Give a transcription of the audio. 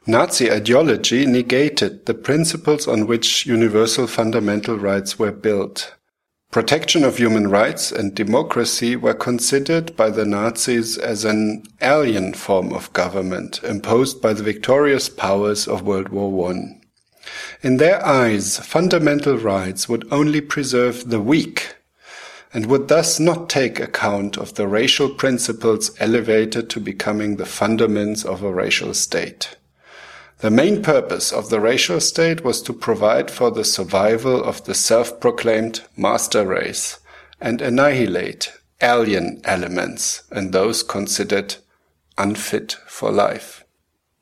Nazi ideology negated the principles on which universal fundamental rights were built. Protection of human rights and democracy were considered by the Nazis as an alien form of government imposed by the victorious powers of World War I. In their eyes, fundamental rights would only preserve the weak and would thus not take account of the racial principles elevated to becoming the fundaments of a racial state. The main purpose of the racial state was to provide for the survival of the self-proclaimed master race and annihilate alien elements and those considered unfit for life.